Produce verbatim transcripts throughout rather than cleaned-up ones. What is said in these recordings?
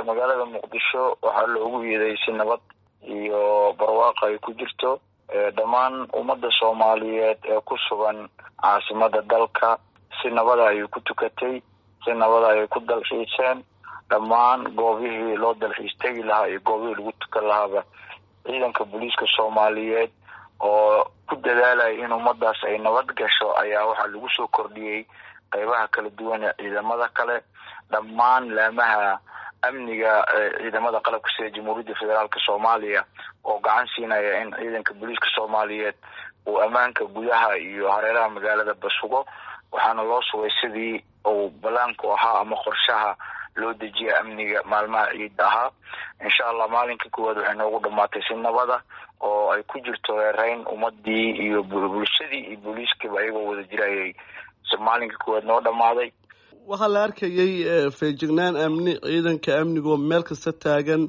magaalada Muqdisho waxaa loogu yeeday si nabad iyo barwaaqo ay ku jirto dhammaan ummadda Soomaaliyeed ee ku sugan caasimada dalka si nabad ay ku tukatay si nabad ay ku dalxiiseen dhammaan goobihii loo dalxiistay lahaa iyo goobihii lagu tukan lahaaba ciidanka booliiska Soomaaliyeed oo ku dadaalay in ummadaas ay nabad gasho ayaa waxa lagu soo kordhiyay qaybaha kala duwan ee ciidamada kale dhammaan laamaha amniga ciidamada qalabka sida Jamhuuriyadda Federaalka Soomaaliya oo gacan siinaya in ciidanka booliiska Soomaaliyeed uu amaanka gudaha iyo hareeraha magaalada basugo waxaana loo sugay sidii uu balaanku ahaa ama qorshaha loo dejiyay amniga maalmaha ciidda ahaa insha Allah maalinka koowaad waxay noogu dhamaatay si nabada oo ay ku jirto reereyn ummadii iyo bulshadii iyo booliiska ayagoo wada jirayay maalinka koowaad noo dhamaaday waxaa la arkayay feejignaan amni ciidanka amniga meel kasta taagan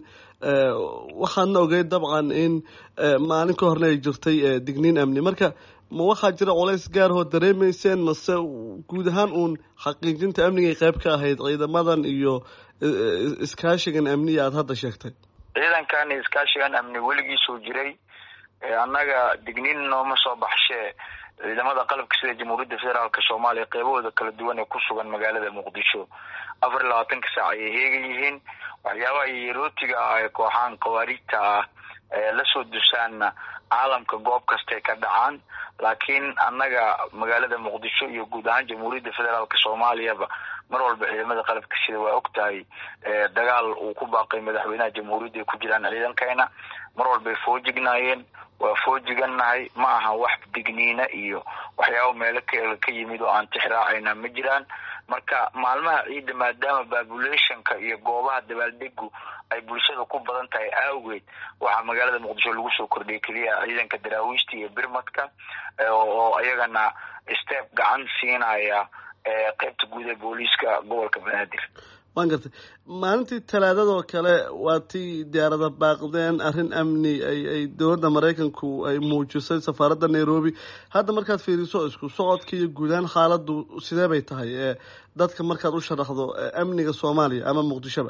waxaana ogay dabcan in maalin ka horna ay jirtay digniin amni marka ma waxaa jira culays gaar oo dareemayseen mase guud ahaan uun xaqiijinta amniga ay qayb ka ahayd ciidamadan iyo iskaashigan amni aad hadda sheegtay ciidankan iskaashigan amni weligiisuu jiray annaga digniin nooma soo baxshee ciidamada qalabka sida Jamhuuriyadda Federaalka Soomaaliya qaybahooda kala duwan ee ku sugan magaalada Muqdisho afar iyo labaatanka saac ay heegan yihiin waxyaabaha yerootiga ah ee kooxahan qawaariigta ah ee la soo dusaan caalamka goob kasta ka dhacaan laakiin annaga magaalada Muqdisho iyo guud ahaan Jamhuuriyadda Federaalka Soomaaliya mar walba ciidamada qalabka sida waa ogtahay dagaal uu ku baaqay madaxweynaha Jamhuuriyadda ee ku jiraan ciidankeena mar walba ay foojignaayeen waa foojiganahay ma aha wax digniina iyo waxyaabo meel ka yimid oo aan tixraacayna ma jiraan marka maalmaha ciidda maadaama populationka iyo goobaha dabaaldegu ay bulshada ku badan tahay awgeed waxa magaalada Muqdisho lagu soo kordhiyay kaliya ciidanka daraawiishta iyo birmadka oo ayagana step gacan siinaya qaybta guud ee booliiska gobolka Banaadir waan gartay maalintii talaadada oo kale waa tii diyaarada baaqdeen arrin amni ay ay dowladda Mareykanku ay muujisay safaaradda Nairobi hadda markaad fiiriso isku socodka iyo guudaan xaaladdu sidee bay tahay ee dadka markaad u sharaxdo amniga Soomaaliya ama Muqdisho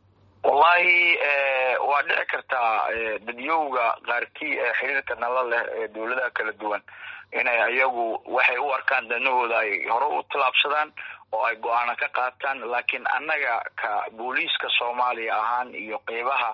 wallahi waa dhici kartaa dadiyowga qaarkii xiriirka nala leh ee dowladaha kala duwan inay ayagu waxay u arkaan danahooda ay hore u tilaabsadaan oo ay go'aan ka qaataan laakiin annaga ka booliiska Soomaaliya ahaan iyo qaybaha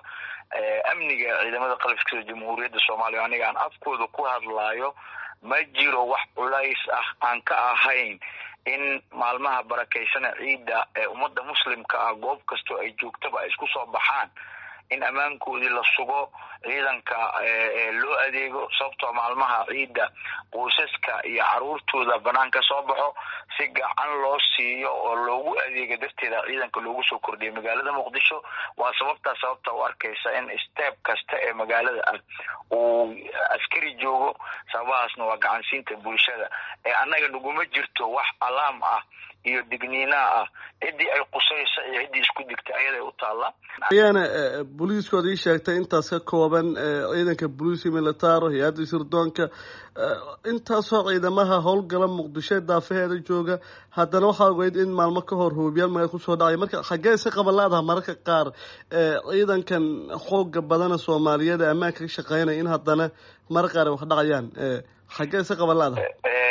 amniga ciidamada qalabka sida Jamhuuriyadda Soomaaliya aniga aan afkooda ku hadlaayo ma jiro wax culays ah aan ka ahayn in maalmaha barakeysan ciidda ee ummadda muslimka ah goob kasto ay joogtaba ay isku soo baxaan in amaankoodii la sugo ciidanka loo adeego sababtoo maalmaha ciidda qoysaska iyo caruurtooda banaanka soo baxo si gacan loo siiyo oo loogu adeego darteeda ciidanka loogu soo kordhiyay magaalada Muqdisho waa sababta sababta u arkaysa in step kasta ee magaalada ah uu askari joogo sababaasna waa gacan siinta bulshada ee annaga naguma jirto wax alaam ah iyo digniina ah cidii ay qusayso iyo cidii isku digtay ayada u taala ayana booliiskooda ii sheegtay intaas ka kooban ciidanka booliiska military hay'adda sirdoonka intaasoo ciidamaha howlgala Muqdisho daafaheeda jooga haddana waxaa ogeyd in maalmo ka hor hoobiyaal magaalada ku soo dhacay marka xagee si qabalaadaha mararka qaar ciidankan xooga badana Soomaaliyeed amaanka ka shaqeynaya in haddana mar qaar wax dhacayaan xagee si qabalaadaha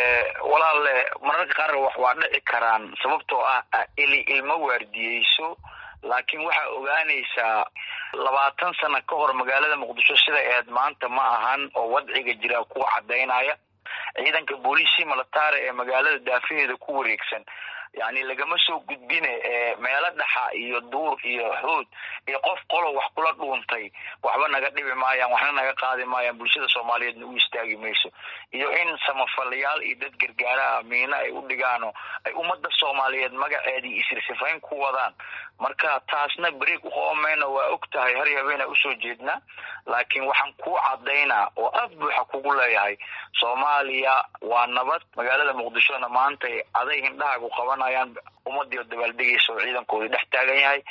walaale mararka qaar wax waa dhici karaan sababtoo ah ili ilmo waardiyeyso laakiin waxa ogaanaysaa labaatan sano ka hor magaalada Muqdisho sida ay maanta ma ahan oo wadciga jira ku cadeynaya ciidanka booliiska military ee magaalada daafaheeda ku wareegsan yani lagama soo gudbine meelo dhaxa iyo duur iyo xood iyo qof qolo wax kula dhuuntay waxba naga dhibi maayaan waxna naga qaadi maayaan bulshada Soomaaliyeed u istaagi mayso iyo in samafalayaal iyo dad gargaara miina ay u dhigaano ay ummadda Soomaaliyeed magaceedii isirsifayn ku wadaan marka taasna break u qoomeyna waa ogtahay har yabeena u soo jeedna laakiin waxaan ku cadeynaa oo aad buuxa kugu leeyahay Soomaaliya waa nabad magaalada Muqdishona maanta aday hindhaha ku qabanayaan ummadii dabaaldegayso ciidankooda dhex taagan yahay